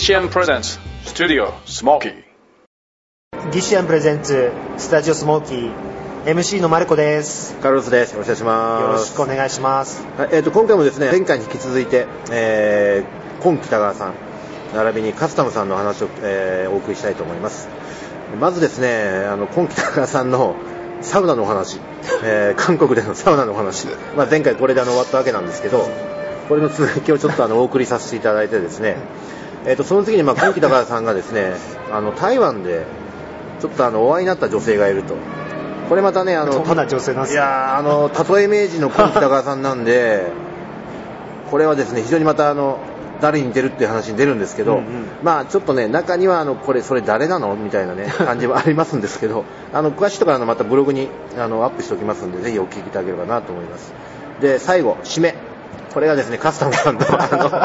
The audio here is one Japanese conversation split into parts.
GCN プレゼンツスタジオスモーキー。 ギシアンプレゼンツスタジオスモーキー MC のマルコです。 カルロスです。よろしくお願いします。 よろしくお願いします。 今回もですね、前回に引き続いて、今北川さん並びにカスタムさんの話を、お送りしたいと思います。まずですね、今北川さんのサウナのお話、韓国でのサウナのお話、前回これで終わったわけなんですけど、これの続きをちょっとお送りさせていただいてですね、その次に今北川さんがですね、台湾でちょっとお会いになった女性がいると。これまたね、 どんな女性なんですか？ いや例え明治の今北川さんなんでこれはですね、非常にまた誰に似てるっていう話に出るんですけど、ちょっとね、中にはこれそれ誰なのみたいなね感じはありますんですけど、詳しいところはまたブログにアップしておきますんで、ぜひお聞きいただければなと思います。で、最後締め、これがですね、カスタムさんの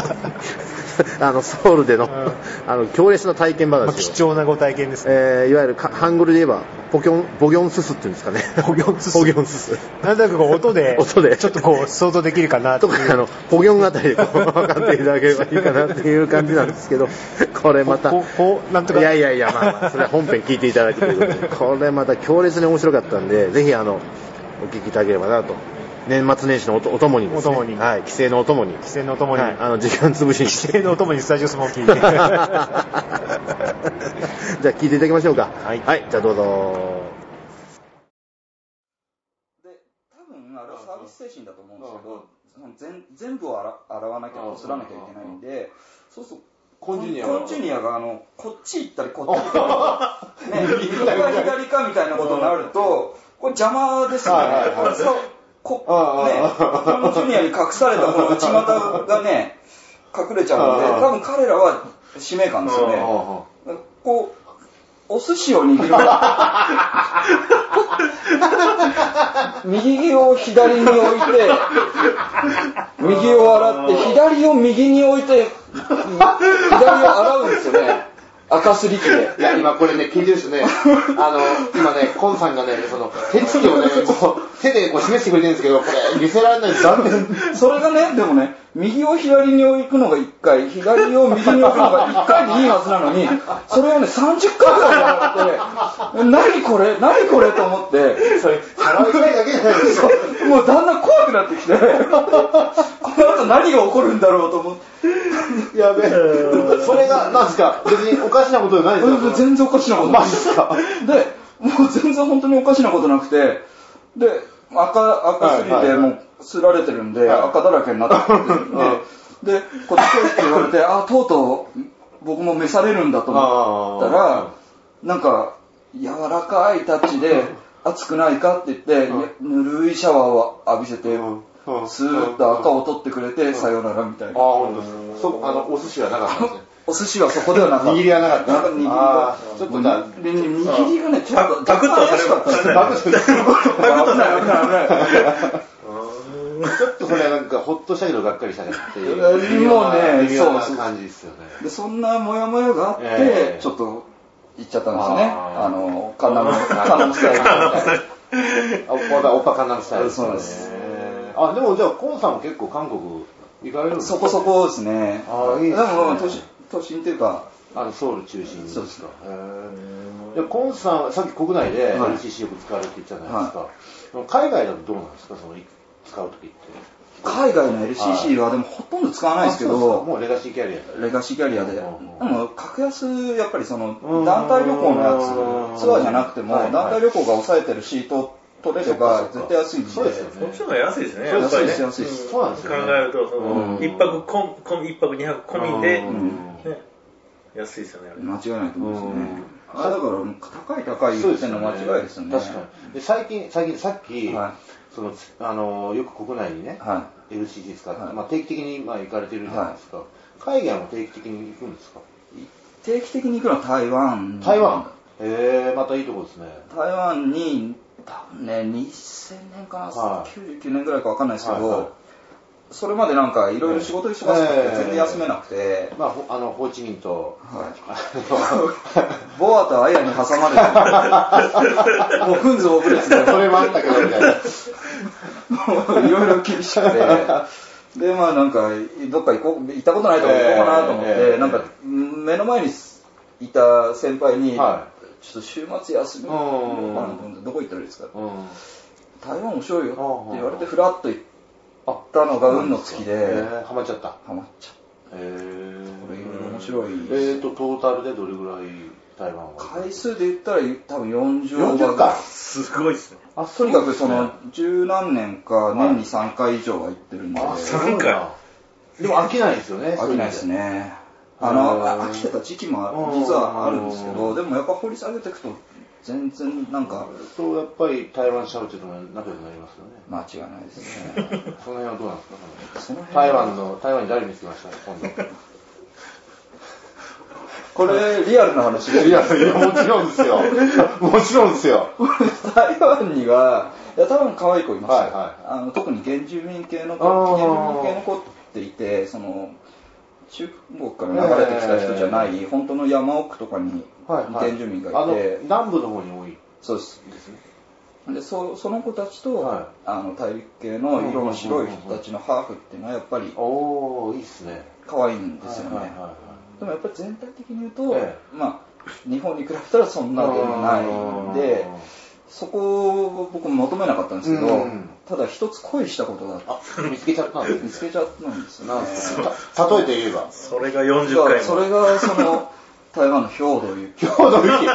ソウルでの、強烈な体験話ですよ。 貴重なご体験ですね。 いわゆるハングルで言えばボギョンススっていうんですかね。ボギョンスス。 なんとなく音でちょっと想像できるかなとか、 ボギョンあたりで分かっていただければいいかなっていう感じなんですけど、これまたなんとか、 いやそれは本編聞いていただくということで、これまた強烈に面白かったんで、ぜひお聞きいただければなと。年末年始のお供にですね、はい、帰省のお供に、はい、時間潰しに帰省のお供にスタジオスモーキーじゃあ聞いていただきましょうか。はい、じゃあどうぞ。 で、多分あれはサービス精神だと思うんですけど、全部を洗わなきゃこすらなきゃいけないんで、そうするとコンジュニアがこっち行ったりこっち行ったり、右か左かみたいなことになると、これ邪魔ですよね。コンジュニアに隠されたこの内股がね、隠れちゃうんで、多分彼らは使命感ですよね。こう、お寿司を握る。右を左に置いて、右を洗って、左を右に置いて、左を洗うんですよね。赤すり器で。 いや、今これね、聞いてる人ね、今ね、コンさんがね、手つきをね、手で示してくれてるんですけど、これ、見せられないです。残念。 それがね、でもね、右を左に置くのが1回、左を右に置くのが1回でいいはずなのに、それをね、30回ぐらいやられて、何これと思って、 それ、払うくらいだけじゃないですか。 もうだんだん怖くなってきて、この後何が起こるんだろうと思って。 やべえ。それが、なんですか、別におかしなことじゃないですか。 全然おかしなことない。マジですか。で、もう全然本当におかしなことなくて、で、赤すぎてもうすられてるんで、赤だらけになってるんで、で、こっち来いって言われて、とうとう僕も召されるんだと思ったら、なんか、柔らかいタッチで、熱くないかって言って、ぬるいシャワーを浴びせて、スーッと赤を取ってくれて、さよならみたいな。 本当ですか。お寿司はなかったんですね。 お寿司はそこではなかった。 握りはなかった。 握りが。ちょっと握りがね、ちょっとパクッとされましたね。パクッとされちょっとそれはなんかほっとしたけどがっかりしたねっていう。 もうね、 そう感じですよね。 で、そんなモヤモヤがあって、ちょっと行っちゃったんですね。カンナムスタイルみたいな。 オッパカンナムスタイル。 そうです。 でもじゃあコンさんも結構韓国行かれるんですか？ そこそこですね。 いいですね。 でも都心っていうか、 ソウル中心そうですか。 コンさんはさっき国内で LCC よく使われて言ったじゃないですか。海外だとどうなんですか、使うときって。 海外の LCC はでもほとんど使わないですけど、 もうレガシーキャリアで。 でも格安、やっぱり団体旅行のやつ、ツアーじゃなくても団体旅行が抑えてるシート取れれば絶対安いんで。 そうですよね。 こっちの方が安いですね。 安いです。 そうなんですよ。 考えると1泊2泊込みで安いですよね。 間違いないと思いますね。だから高い言ってんの間違いですよね。 確かに。でさっきよく国内にね LCC 使って定期的に行かれてるじゃないですか。海外も定期的に行くんですか？ 定期的に行くのは台湾。 またいいとこですね。 台湾に多分ね、2000年かな、99年ぐらいか分かんないですけど、それまでなんかいろいろ仕事忙しくて全然休めなくて、 ホーチミンと、 ボアとアヤに挟まれて、もうフンズオブレスで、 それもあったけどみたいな。 もういろいろ厳しくて、 で、まあなんか、どっか行ったことないとこ行こうかなと思って、なんか、目の前にいた先輩に、ちょっと週末休みようかなと思って、どこ行ったらいいですか、台湾面白いよって言われて、ふらっと行ったのが運の月で、 ハマっちゃった。 ハマっちゃった。これいろいろ面白い。 トータルでどれぐらい台湾は？ 回数で言ったら多分40 か。 すごいですね。 とにかくその十何年か年に3回以上は行ってるんで。 3回でも飽きないですよね。 飽きないですね。飽きてた時期も実はあるんですけど、でもやっぱ掘り下げていくと全然なんか。 とやっぱり台湾しゃべってると仲良くなりますよね。 間違いないですね。 その辺はどうなんですか？台湾に誰見つけました今度。 これリアルな話で。 いやもちろんですよ。もちろんですよ。 台湾には台湾可愛い子いましたよ。特に原住民系の子っていて、その中国から流れてきた人じゃない本当の山奥とかに原住民がいて、 南部の方に多い。 そうですね。でその子たちと、大陸系の色の白い人たちのハーフっていうのはやっぱりいいですね。 可愛いんですよね。でもやっぱり全体的に言うと、まあ日本に比べたらそんなでもないんで、そこを僕求めなかったんですけど、ただ一つ恋したことが見つけちゃったんです。 見つけちゃったんですよね。 例えて言えばそれが40回も。 それがその台湾の兵道ゆき。 兵道ゆき。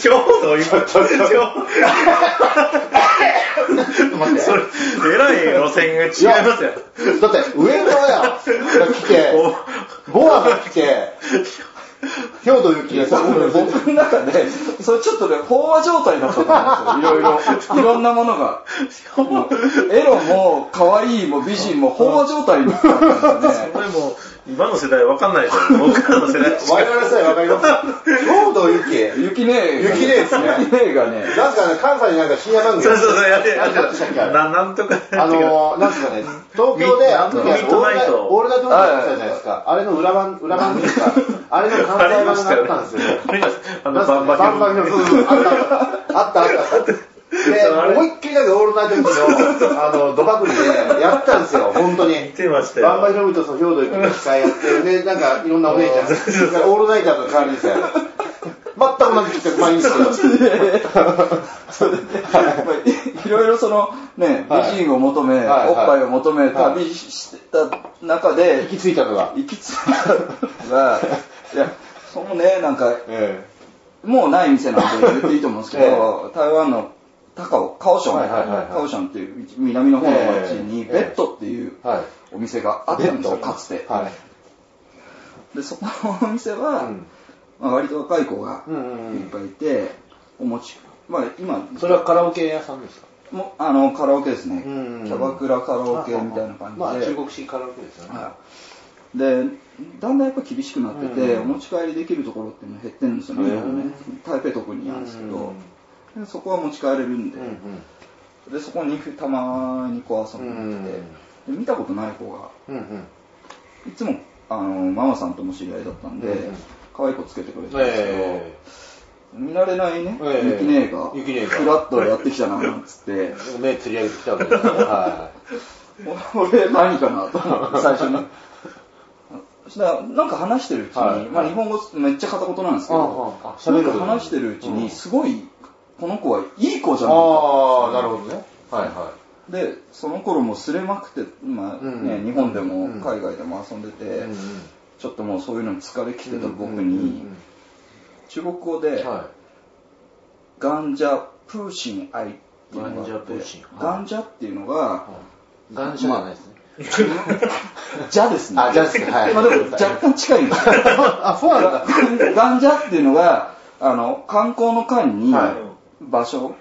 待って。 それ、えらい路線が違いますよ。 だって、上野が来て、ボアが来て、兵道ゆきがさ、 僕の中で、それちょっとね、飽和状態だったんですよ。いろんなものが。エロも、可愛いも、美人も、飽和状態になったんですよね。 それも、今の世代わかんないですよ。僕らの世代。 我々の世代わかります。兵道ゆき。 ゆきねゆきねですね。 ゆきねがね。 なんかね、関西になんか深夜番組。 そう、やってなんとか。 なんですかね、東京で、あの時はオールナイトニッポンやってたじゃないですか。あれの裏番組ですか。あれの関西版がなったんですよ。 バンバヒョン。あった。で、思いっきりだけオールナイトニッポンの、ドバクリでやったんですよ、本当に。 見てましたよ。 バンバヒョンとその兵道ゆきの司会やって、で、なんかいろんなお姉ちゃん、オールナイターの代わりですよ。全く同じ曲、まあいいんですけど。 いろいろそのね、美人を求め、おっぱいを求め、旅してた中で、 行き着いたのが、 いや、そのね、なんか、もうない店なんで言っていいと思うんですけど、台湾のカオションっていう南の方の町に、ベッドっていうお店があったんですよ、かつて。で、そこのお店は、割と若い子がいっぱいいて、まあ今、 それはカラオケ屋さんですか？ カラオケですね。キャバクラカラオケみたいな感じで。 まあ中国式カラオケですよね。 で、だんだんやっぱ厳しくなってて、お持ち帰りできるところっていうのが減ってるんですよね。台北特になんですけど、そこは持ち帰れるんで、でそこにたまにこう遊びに来て、で見たことない子が、いつもママさんとも知り合いだったんで、可愛い子つけてくれてたんですけど、見慣れないね、ゆきねえがフラッとやってきたななんつって目釣り上げてきたわけですね。 俺何かなと思って最初に。なんか話してるうちに、まあ日本語めっちゃ片言なんですけど、なんか話してるうちにすごいこの子はいい子じゃないか。 なるほどね。 でその頃もすれまくって、まあね、日本でも海外でも遊んでて、ちょっともうそういうのに疲れきてた僕に、中国語でガンジャプーシンアイっていうのがあって、ガンジャっていうのがガンジャじゃないですね。 ジャですね。 ジャですね。はい。 まあでも若干近いんですよ。 そうなんだ。 ガンジャっていうのが観光の間に場所。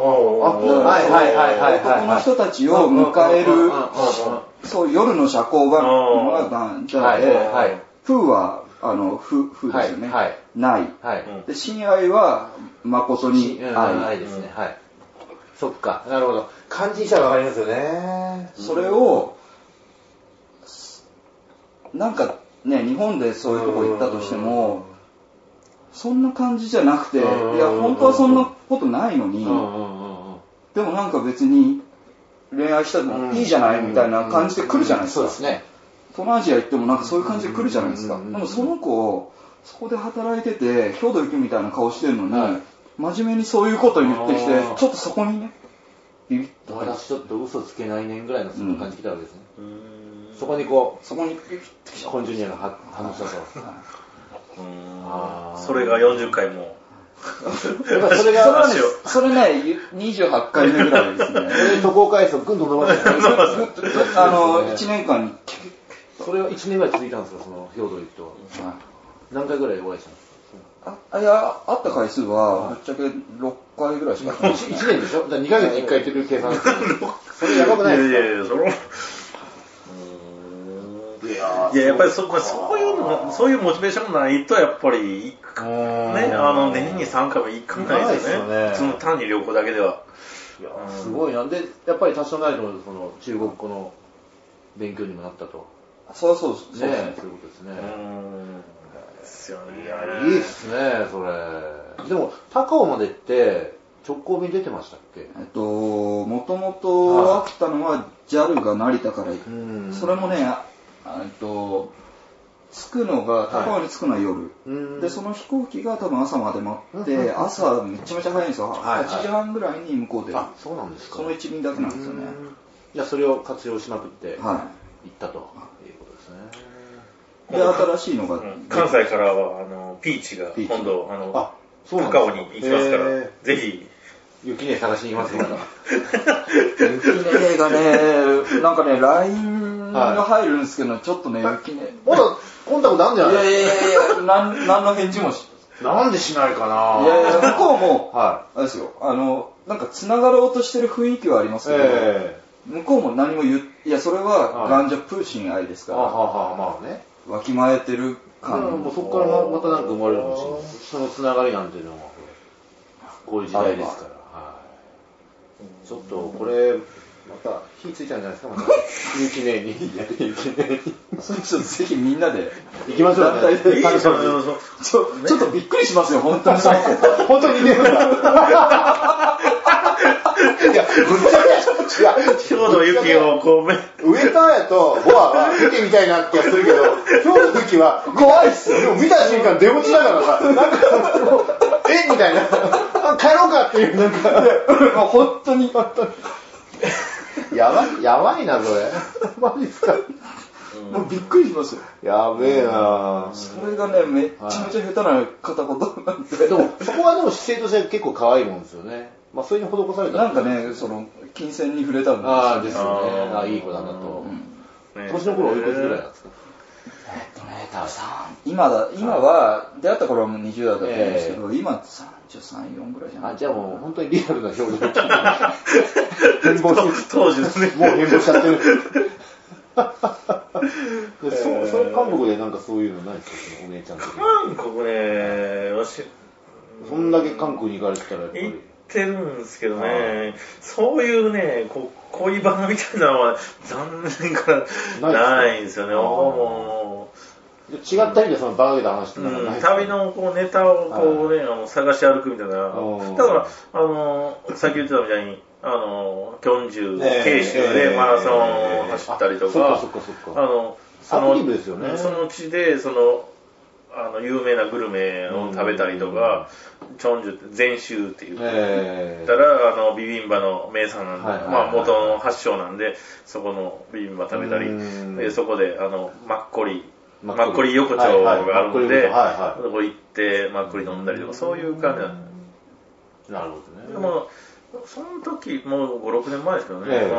男の人たちを迎える、そう夜の社交場のがガンジャで、プーはフですよね。ない。で親愛は誠に愛ですね。そっか、なるほど。漢字にしたらわかりますよね。 それをなんかね、日本でそういうとこ行ったとしても、そんな感じじゃなくて、いや本当はそんなことないのに、でもなんか別に恋愛したらもいいじゃないみたいな感じで来るじゃないですか。 そうですね。 東南アジア行ってもなんかそういう感じで来るじゃないですか。でもその子、そこで働いてて、兵道行くみたいな顔してるのに、真面目にそういうこと言ってきて、ちょっとそこにね、ビビッと。 私ちょっと嘘つけないねんぐらいのそんな感じ来たわけですね。そこにこう、 そこにビビッときた。 コンジュニアが反応したと。 それが40回も。 それね、28回目ぐらいですね。 渡航回数をぐんと伸ばして 1年間に。 それは1年ぐらい続いたんですか、その兵道行くと。何回ぐらいお会いしたんですか？ いや、会った回数は、ぶっちゃけ6回ぐらいしかない。 1年でしょ？じゃあ2ヶ月に1回言ってる計算です。それやばくないですか？ いや、やっぱりそういうモチベーションないと、やっぱり、ね、年に3回も行かないですよね。その単に旅行だけでは。 いや、すごいな。で、やっぱり多少なりとも、その、中国語の勉強にもなったと。 そうですね。 そういうことですね。 ですよね。 いや、いいっすね、それ。でも、高尾までって直行便出てましたっけ？ もともとあったのは JAL が成田から行く。それもね、着くのが、高尾に着くのは夜。で、その飛行機が多分朝まで待って、朝めちゃめちゃ早いんですよ。8時半ぐらいに向こうで。 あ、そうなんですか。 その1便だけなんですよね。 じゃあそれを活用しまくって行ったということですね。 で、新しいのが。 関西からは、ピーチが今度、高尾に行きますから、ぜひ。 雪音探しに行きますから。 雪音がね、なんかね、LINE が入るんですけど、ちょっとね、雪音。 まだコンタクトあるんじゃないですか？いや、何の返事もなんでしないかな。 いや、向こうも、あれですよ、なんか繋がろうとしてる雰囲気はありますけど、向こうも何もいや、それはガンジャプーチン愛ですから、 まあね。 わきまえてる感。 もうそこからまたなんか生まれるかもしれない。そのつながりなんていうのは、こういう時代ですから。ちょっと、これ、また火ついちゃうんじゃないですか、また。雪ねに。 それちょっとぜひみんなで行きましょうね。 ちょっとびっくりしますよ、本当に。 本当にね。いや、ぶっちゃけ、 今日の雪をこう、 ウエターやとボアは雪みたいな気がするけど、今日の雪は怖いっすよ。でも見た瞬間出落ちながらさ、なんか、みたいな、帰ろうかっていう、なんか、 本当に。 やばいな、それ。マジっすか。 もうびっくりしますよ。 やべえな。 それがね、めっちゃめちゃ下手な片言なんで。 でも、そこはでも姿勢として結構可愛いもんですよね。まあ、それに施された。 なんかね、金銭に触れたんですよね。いい子だなと。年の頃おいくつぐらいなんですか？ 今は、出会った頃はもう20代だったんですけど、今33、4ぐらいじゃない？ じゃあもう本当にリアルな表情変貌して、 当時ですね。 もう変貌しちゃってる。それ韓国でなんかそういうのないですか、お姉ちゃんとか。 韓国ね、 そんだけ韓国に行かれてたらやっぱり。 行ってるんですけどね、そういうね、恋バナみたいなのは残念からないんですよね。 違った意味でそのバカげた話ってなんかないですか？ 旅のネタを探し歩くみたいな。だから、さっき言ってたみたいに、キョンジュ、慶州でマラソンを走ったりとか、 アクティブですよね。 その地で、有名なグルメを食べたりとか、チョンジュって全州って言ったら、ビビンバの名産なんで、まあ元の発祥なんで、そこのビビンバ食べたり、でそこでマッコリ横丁があるんで、そこ行ってマッコリ飲んだりとか、そういう感じなんです。 なるほどね。 でも、その時、もう5、6年前ですけどね、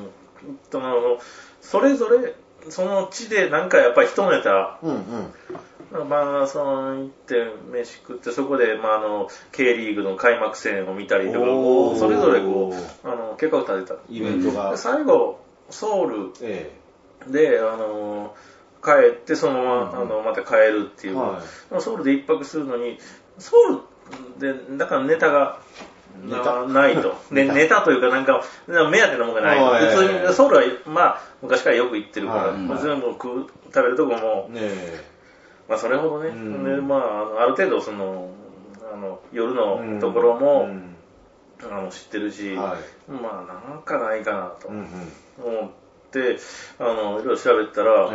それぞれ、その地でなんかやっぱり一ネタ、マラソン行って飯食ってそこでK リーグの開幕戦を見たりとかそれぞれ計画立てたイベントが最後ソウルで帰ってそのまままた帰るっていう、ソウルで一泊するのにソウルでだからネタがないとネタというかなんか目当てのものがないと普通にソウルはまあ昔からよく行ってるから全部食べるとこもまあそれほどね、でまあある程度夜のところも知ってるし、 はい、 まあなんかないかなと思って、いろいろ調べたら、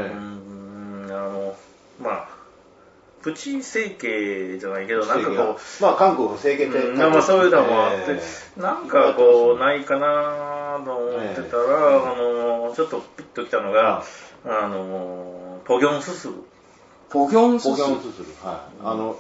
まあプチ整形じゃないけど、なんかこう、 まあ韓国の整形って、 まあそういうのもあって、なんかこうないかなと思ってたら、ちょっとピッときたのが、ポギョンすする。 ポギョンすする。 はい。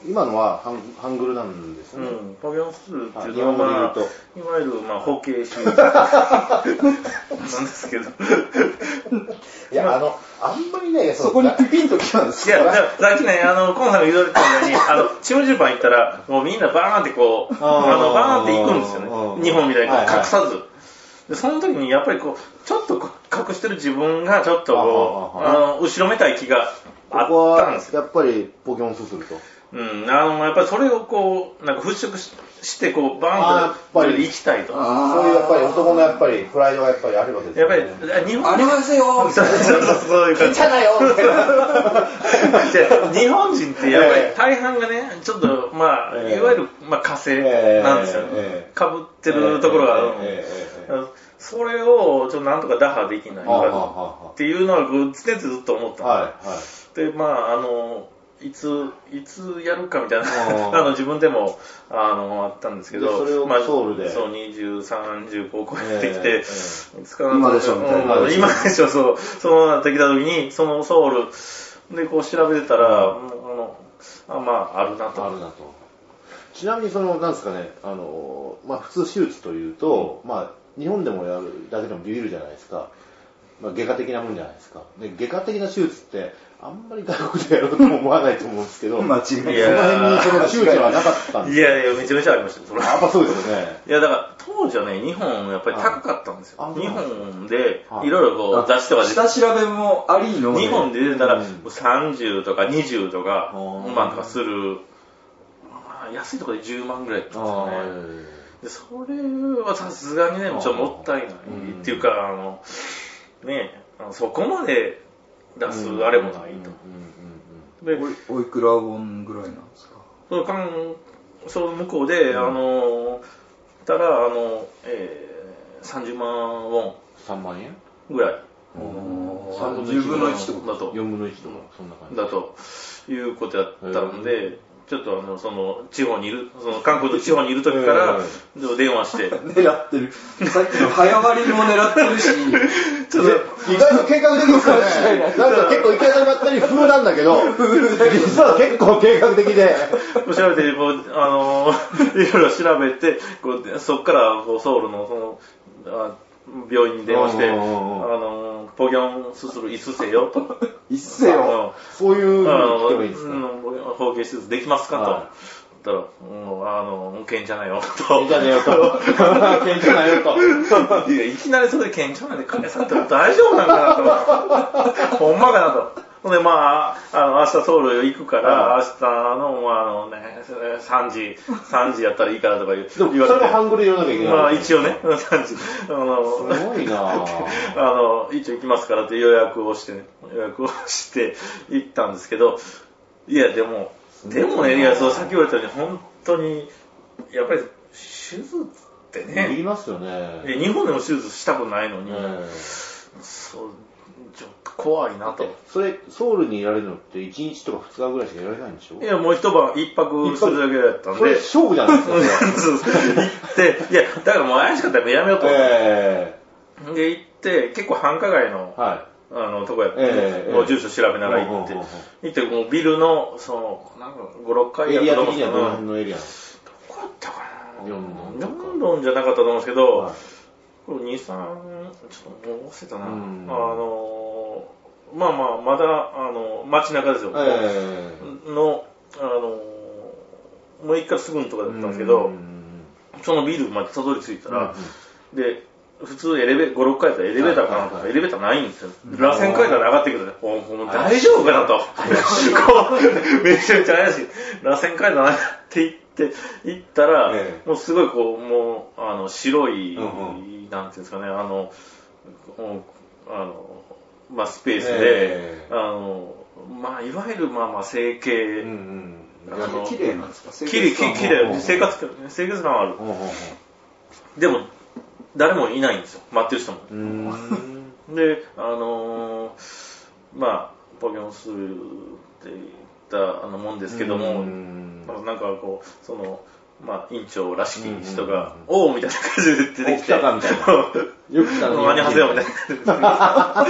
今のはハングルなんですね。 ポギョンすするっていうのは、いわゆるまあ包茎手術なんですけど。 いや、あんまりね、 そこにピピンときたんですよ。いや、さっきね、コンさんが言われたように、チムジュパン行ったら、もうみんなバーンってこう、バーンって行くんですよね。日本みたいに隠さず。で、その時にやっぱりこう、ちょっと隠してる自分がちょっとこう、後ろめたい気があったんですよ。 やっぱりポギョンすすると。 やっぱりそれをこう、なんか払拭して、こう、バーンと行きたいと。 そういうやっぱり男のやっぱりプライドがやっぱりあるわけですよね。 やっぱり、日本。 ありますよみたいな。 そういう感じ。 じゃないよみたいな。 日本人ってやっぱり大半がね、ちょっと、まあ、いわゆる、まあ、火星なんですよ。被ってるところがあるので。それを、ちょっとなんとか打破できないかっていうのは、常々ずっと思ったんで。で、まあ、いつやるかみたいな、自分でも、あったんですけど、 それをソウルで。 そう、20、30こう超えてきて、 今でしょみたいな。 今でしょ、そうなってきた時に、そのソウルでこう調べてたら、まあ、あるなと。 ちなみになんですかね、まあ普通手術というと、まあ日本でもやるだけでもビビるじゃないですか。まあ外科的なもんじゃないですか。で、外科的な手術って、あんまり外国でやろうとも思わないと思うんですけど、 間違いない。その辺に躊躇はなかったんですいや、めちゃめちゃありました。 やっぱそうですよね。 いや、だから、当時はね、日本やっぱり高かったんですよ。日本で、いろいろこう、雑誌とかで。 下調べもありの。 日本で出たら、30とか20とか、万とかする、安いところで10万ぐらいだったんですよね。で、それはさすがにね、ちょっともったいないっていうか、そこまで出すあれもないと。 で、おいくらウォンぐらいなんですか？ その向こうで、たら、30万ウォン。 3万円ぐらい。 10 分の1とかだと。 4分の1とか、そんな感じ。 だということやったので、ちょっと地方にいる、韓国の地方にいる時から電話して。 狙ってる。さっきの早割りも狙ってるし、 ちょっと意外と計画的ですよね。なんか結構行き当たりばったり風なんだけど、実は結構計画的で。 調べて、いろいろ調べて、そっからソウルの病院に電話して、ポギョンすする椅子せよと。 椅子せよ。そういうの聞けばいいですか？ 包茎手術できますかと。言ったら、ケンチャナよと。 ケンチャナよと。ケンチャナよと。 いや、いきなりそれでケンチャナで返されても大丈夫なんかなと。ほんまかなと。ほんで、まあ、明日ソウル行くから、明日の、3時やったらいいからとか言われて。 それもハングル言わなきゃいけない。 まあ、一応ね、3時。 すごいな一応行きますからって予約をして行ったんですけど、いや、でもね、いや、さっき言われたように、本当に、やっぱり、手術ってね。 いりますよね。 日本でも手術したことないのに、ちょっと怖いなと。 それ、ソウルにいられるのって1日とか2日ぐらいしかいられないんでしょ？ いや、もう一泊するだけだったんで。 それ勝負じゃないですか。 行って、いや、だからもう怪しかったらやめようと思って。で、行って、結構繁華街の、とこやって、もう住所調べながら行って、もうビルの、なんか5、6階やったと思うんですけど、どこやったかな？ヨンドンじゃなかったと思うんですけど、2、3、ちょっともう忘れたな。まあまあ、まだ、街中ですよ。もう一回すぐのとこだったんですけど、そのビルまでたどり着いたら、で、普通5、6階だったらエレベーターかなエレベーターないんですよ。螺旋階段で上がってくる。大丈夫かなと。めちゃめちゃ怪しい。螺旋階段上がって行ったら、もうすごいもう、白い、なんていうんですかね、まあ、スペースで、まあ、いわゆる、まあまあ、整形、 綺麗なんですか？ 綺麗、生活感ある。 でも誰もいないんですよ、待ってる人も。でまあポギョンスって言ったもんですけども、なんかこうそのまあ、院長らしき人が、おーみたいな感じで出てきて。 来たかみたいな。よく来たのに。 何はせよみたいな。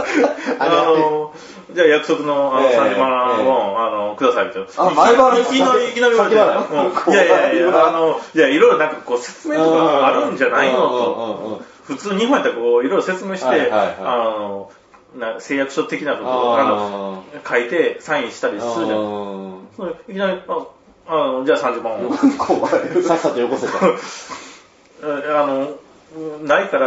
じゃあ約束の30万をくださいみたいな。 前払いいきなり言われて。いや、いろいろなんかこう説明とかあるんじゃないのと。普通日本やったらこういろいろ説明して、誓約書的なことを書いてサインしたりするじゃん。いきなり、じゃあ30万を。 さっさとよこせと。 ないから、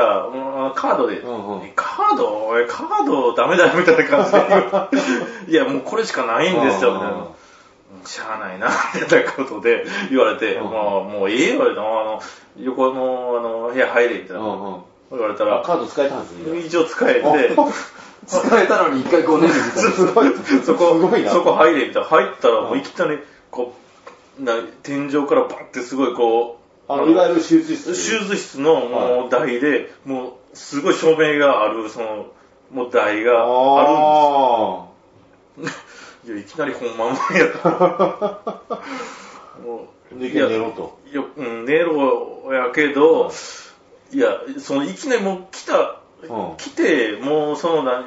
カードで、カードダメだよみたいな感じで。いや、もうこれしかないんですよ、みたいな。しゃあないな、みたいなことで言われて、もうええよ、横の部屋入れ、みたいな。言われたら、 カード使えたんですね。 一応使えて、 使えたのに一回5年みたいな。 そこ入れ、みたいな。入ったら、もういきなり、こう、天井からバッてすごいこう、 いわゆる手術室のもう台で、もうすごい照明がある、その、もう台があるんです。いや、いきなりほんまもんやった。 寝ろと。 いや、寝ろやけど、いや、そのいきなりもう来て、もうその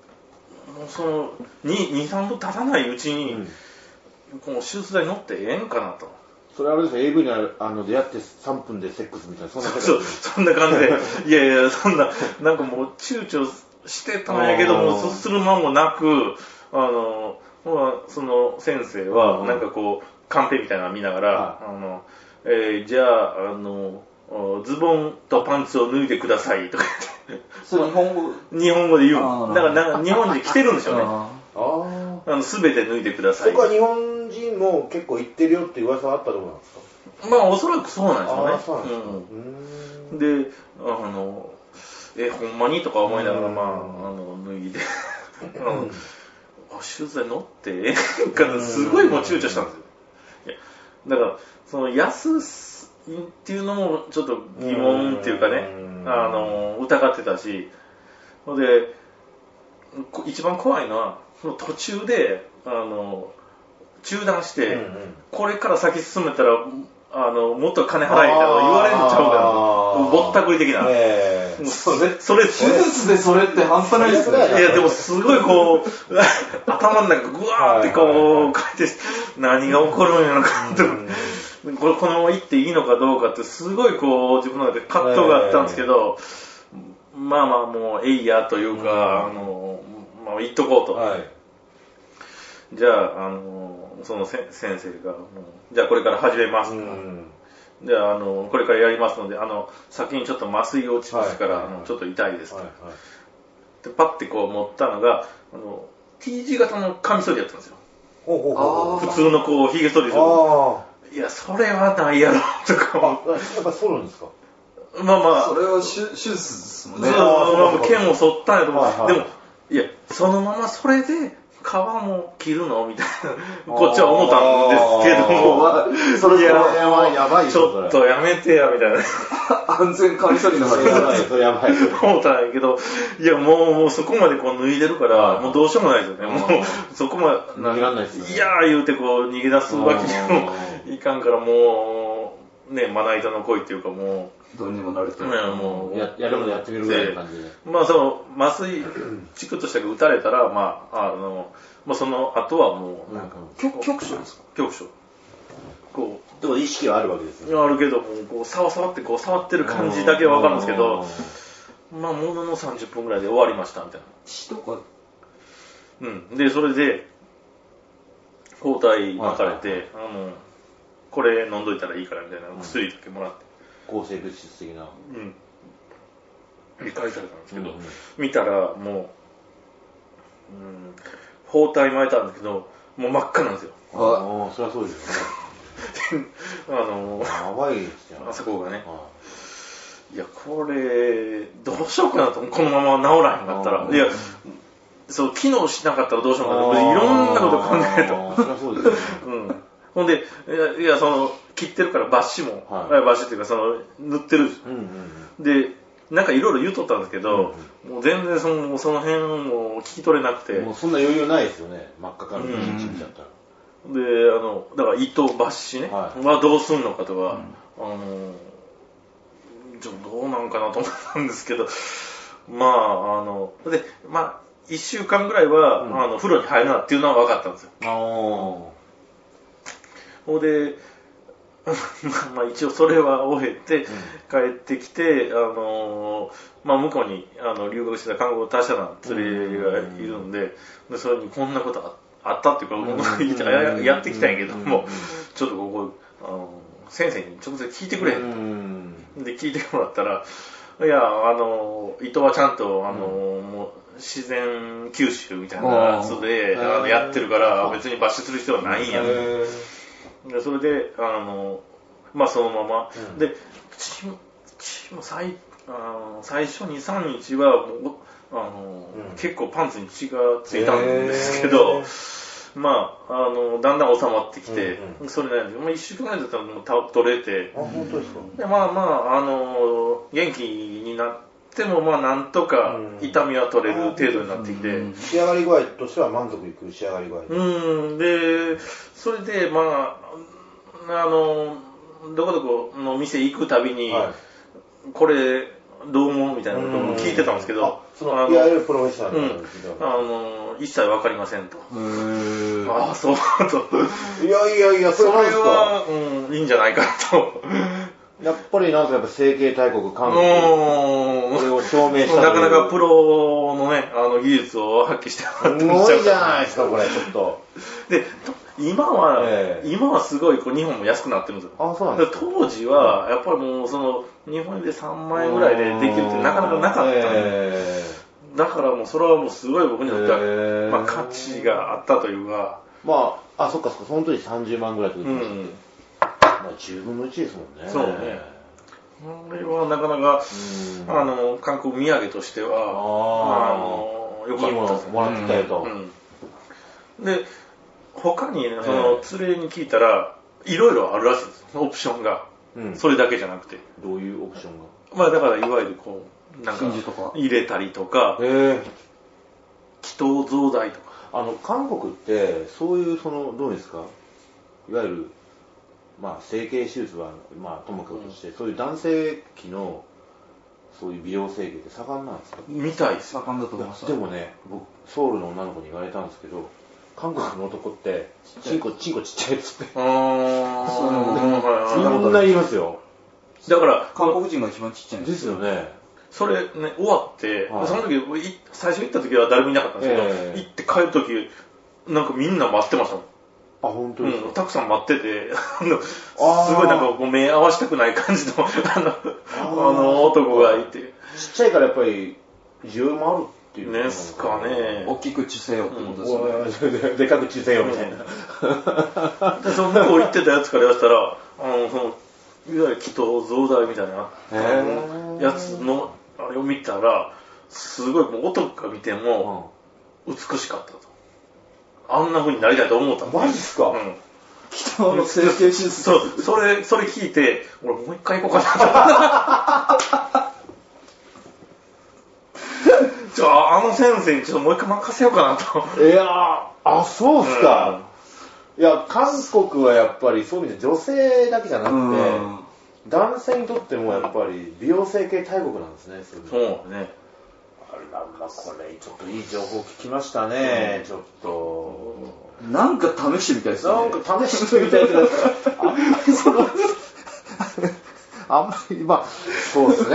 2、3分経たないうちに、この手術台乗ってええんかなと。 それあれですね、AV に出会って3分でセックスみたいな、そんな感じそう、そんな感じで。いや、そんな、なんかもう躊躇してたんやけども、そうする間もなく、その先生は、なんかこう、カンペみたいなの見ながら、じゃあ、ズボンとパンツを脱いでくださいとか言って。 それ日本語で言う。だから日本人来てるんでしょうね。すべて脱いでください。 そこは日本人も結構行ってるよって噂はあったところなんですか？ まあおそらくそうなんですよね。で、ほんまにとか思いながら、脱いで、手術台乗ってええんかな、すごいもう躊躇したんですよ。いや、だから、その安っていうのもちょっと疑問っていうかね、疑ってたし、で、一番怖いのは、その途中で、中断して、これから先進めたら、もっと金払えみたいな言われるんちゃうかな。ぼったくり的な。それ、手術でそれって半端ないですね。 いや、でもすごいこう、頭の中ぐわーってこう、書いて、何が起こるんやろかと。このまま行っていいのかどうかって、すごいこう、自分の中で葛藤があったんですけど、まあまあもう、えいやというか、まあ行っとこうと。じゃあ、その先生が、じゃあこれから始めます。じゃあ、これからやりますので、先にちょっと麻酔落ちますから、ちょっと痛いですと。で、パッてこう持ったのが、T 字型のカミソリやったんですよ。普通のこう、髭剃りですよ。いや、それはないやろ、とか。 やっぱ剃るんですか？ まあまあ。 それは手術ですもんね。 剣を剃ったんやと思う。でも、いや、そのままそれで、皮も切るのみたいな、こっちは思ったんですけども、 それはやばいよ。 ちょっとやめてや、みたいな。 安全カミソリの話やばい、それやばい。 思ったんやけど、いや、もうそこまでこう脱いでるから、もうどうしようもないですよね。もう、そこまで、 逃げらんないですよね。 いやー言うてこう、逃げ出すわけにもいかんから、もう、ね、まな板の恋っていうかもう、 どうにもなると。 もう、 やるのやってみるぐらいの感じで。 まあ、その、麻酔、チクッとしたけど打たれたら、まあ、まあ、その後はもう、 局所ですか？ 局所。こう。 でも意識はあるわけですよ。あるけども、こう、触ってこう、触ってる感じだけはわかるんですけど、まあ、ものの30分ぐらいで終わりました、みたいな。 血とか？ で、それで、包帯巻かれて、これ飲んどいたらいいから、みたいな薬だけもらって。 抗生物質的な。 理解されたんですけど、見たらもう、包帯巻いたんですけど、もう真っ赤なんですよ。 そりゃそうですよね。やばいですよね。 あそこがね。いや、これ、どうしようかなと、このまま治らへんかったら。いや、そう、機能しなかったらどうしようかなと、いろんなこと考えた。 そりゃそうですよね。 ほんで、いや、切ってるからバッシも、バッシっていうか、塗ってる。で、なんかいろいろ言うとったんですけど、もう全然その辺も聞き取れなくて。 もうそんな余裕ないですよね、真っ赤からの1日だったら。 で、だから糸バッシね、はどうすんのかとか、どうなんかなと思ったんですけど、まあ、1週間ぐらいは、風呂に入るなっていうのは分かったんですよ。ほんで、まあ一応それは終えて、帰ってきて、向こうに留学してた韓国他社の連れがいるんで、それにこんなことあったっていうか、やってきたんやけども、ちょっとここ、先生に直接聞いてくれへんと。で、聞いてもらったら、いや、糸はちゃんと、もう自然吸収みたいなやつでやってるから、別に抜歯する必要はないんや。でそれで、そのまま、で、最初2、3日はもう、結構パンツに血がついたんですけど、だんだん収まってきて、それなんで、1週間ぐらいだったらもう取れて、 本当ですか？ で、元気になっても、なんとか痛みは取れる程度になってきて、 仕上がり具合としては満足いく仕上がり具合。 で、それで、どこどこの店行くたびに、これ、どう思うみたいなことを聞いてたんですけど、 いわゆるプロフェッショナルの一切わかりませんと。ああ、そうと。 いや、それは、いいんじゃないかと。 やっぱりなんか整形大国韓国、これを証明したなかなかプロのね、技術を発揮してもらってすごいじゃないですか、これ、ちょっと。 で、今はすごい日本も安くなってるんですよ。 あ、そうなんですか。 当時は、やっぱりもう日本円で3万円ぐらいでできるってなかなかなかったんで、だからもうそれはもうすごい僕にとっては、価値があったというか。 そっか、その時30万ぐらいってことですね。10分の1ですもんね。 そうね。これはなかなか、韓国土産としては、よかったです。いいものもらってきたよと。 で、他に、連れに聞いたら、いろいろあるらしいです。オプションが。それだけじゃなくて。 どういうオプションが？ だから、いわゆるなんか、入れたりとか、気筒増大とか。 韓国って、そういう、どうですか？いわゆる、整形手術は、ともかくとして、そういう男性器の、そういう美容整形って盛んなんですか？ みたいです。 盛んだと思います。 でもね、僕、ソウルの女の子に言われたんですけど、韓国の男って、チンコちっちゃいっつって。みんな言いますよ。 だから、 韓国人が一番ちっちゃいんですよね。 それね、終わって、その時、最初行った時は誰もいなかったんですけど、行って帰る時、なんかみんな待ってましたもん。 あ、本当ですか？ たくさん待ってて、すごいなんか目合わせたくない感じの、男がいて。 ちっちゃいからやっぱり、需要もあるっていうですかね。 大きく小せよってことですよね。 でかく小せよみたいな。 で、その向こう行ってたやつから言わせたら、いわゆる気筒増大みたいなやつの、あれを見たら、すごいもう男が見ても、美しかったと。あんな風になりたいと思ったんです。 マジっすか？ 気筒の整形手術。 そう、それ聞いて、俺もう一回行こうかなと。先生にちょっともう一回任せようかなと。 そうっすか。いや、韓国はやっぱりそういう意味で女性だけじゃなくて、男性にとってもやっぱり美容整形大国なんですね。 そうね。 これちょっといい情報聞きましたね。ちょっとなんか試してみたいですね。 なんか試してみたいけど、あんまりそうですね。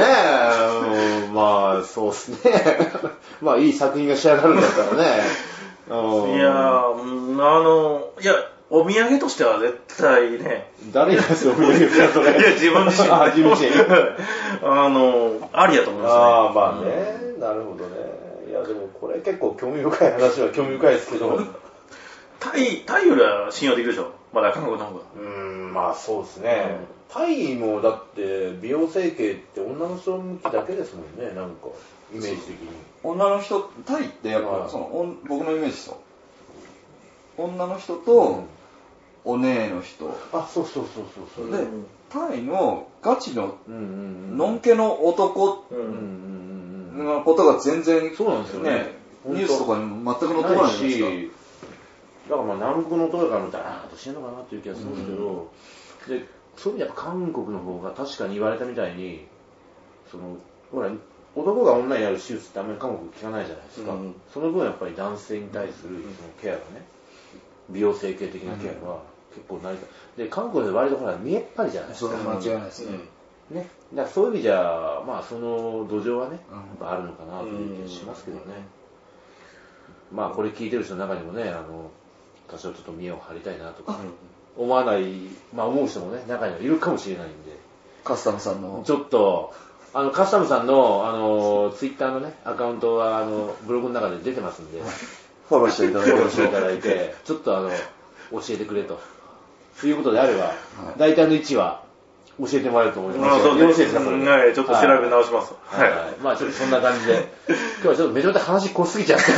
そうですね。いい作品が仕上がるんだったらね。 いや、お土産としては絶対ね。 誰がお土産を使うとね。 いや、自分自身。 自分自身。 ありやと思いますね。 なるほどね。いや、でもこれ結構興味深い話は興味深いですけど。 タイよりは信用できるでしょ。まだ韓国の方が。 そうですね。タイもだって美容整形って女の人向きだけですもんね、なんかイメージ的に。 女の人、タイってやっぱ僕のイメージですよ。女の人とお姉の人。 そうで、タイのガチの、のんけの男のことが全然、 そうなんですよね。 ニュースとかにも全く載ってこないし、 だから南国の男から見たら、ダーッとしてんのかなっていう気がするんですけど、で、そういう意味でやっぱ韓国の方が確かに言われたみたいに、ほら、男が女になる手術ってあんまり韓国聞かないじゃないですか。その分やっぱり男性に対するそのケアがね、美容整形的なケアが結構成り立つ。で、韓国で割とほら、見えっぱりじゃないですか。 それは間違いないですね。 ね。だからそういう意味じゃ、まあその土壌はね、やっぱあるのかなという気がしますけどね。まあこれ聞いてる人の中にもね、多少ちょっと見栄を張りたいなとか、思わない、まあ思う人もね、中にはいるかもしれないんで。 カスタムさんの。 ちょっと、カスタムさんの、ツイッターのね、アカウントは、ブログの中で出てますんで、 フォローしていただいて、 フォローしていただいて、ちょっと教えてくれと。いうことであれば、大体の位置は教えてもらえると思います。よろしいですか、それで。 はい、ちょっと調べ直します。 はい。まあちょっとそんな感じで、今日はちょっとめちゃめちゃ話濃すぎちゃって、ち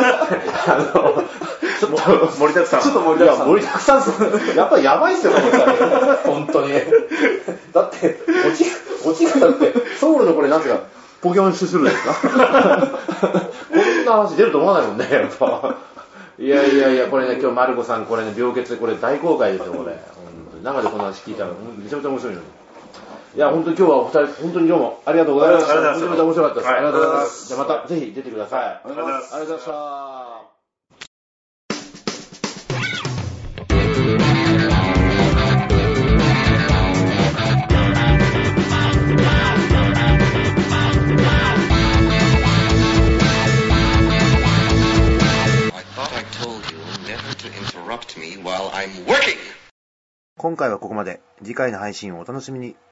ょっと盛りだくさん。 ちょっと盛りだくさん。 盛りだくさんっす。やっぱりやばいっすよ、この人は。本当に。だって、落ちがだって、ソウルのこれなんていうか、ポケモンシュスルですかこんな話出ると思わないもんね、やっぱ。いや、これね、今日マルコさん、これね、病欠、これ大公開ですよ、これ。生でこの話聞いたら、めちゃめちゃ面白いのに。いや、本当に今日はお二人、本当にどうもありがとうございました。めちゃめちゃ面白かったです。ありがとうございます。じゃあまた、ぜひ出てください。ありがとうございました。今回はここまで。次回の配信をお楽しみに。